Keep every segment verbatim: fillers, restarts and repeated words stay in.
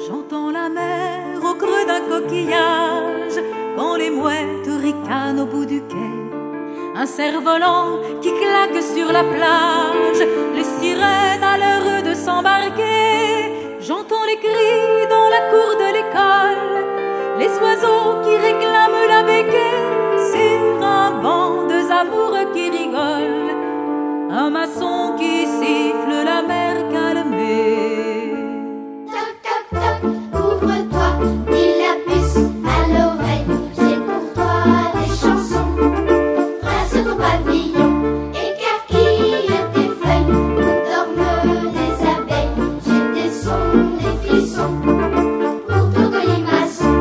J'entends la mer au creux d'un coquillage, quand les mouettes ricanent au bout du quai. Un cerf-volant qui claque sur la plage, les sirènes à l'heure de s'embarquer. J'entends les cris dans la cour de l'école, les oiseaux qui réclament la béquée. Sur un banc, deux amoureux qui rigolent, un maçon qui siffle la mer calmée. Toc toc toc, ouvre-toi, dit la puce à l'oreille. J'ai pour toi des chansons, rince ton pavillon, écarquille tes feuilles, où dorment les abeilles. J'ai des sons, des frissons, pour ton colimaçon.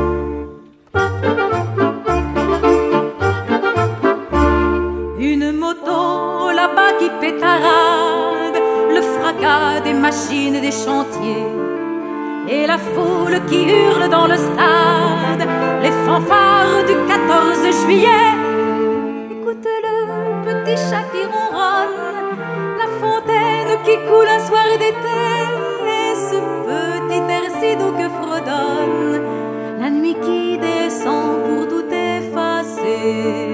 Une moto là-bas qui pétarade, le fracas des machines des chantiers, et la foule qui hurle dans le stade, les fanfares du quatorze juillet. Écoute-le, petit chat qui ronronne, la fontaine qui coule un soir d'été, et ce petit air si doux que fredonne la nuit qui descend pour tout effacer.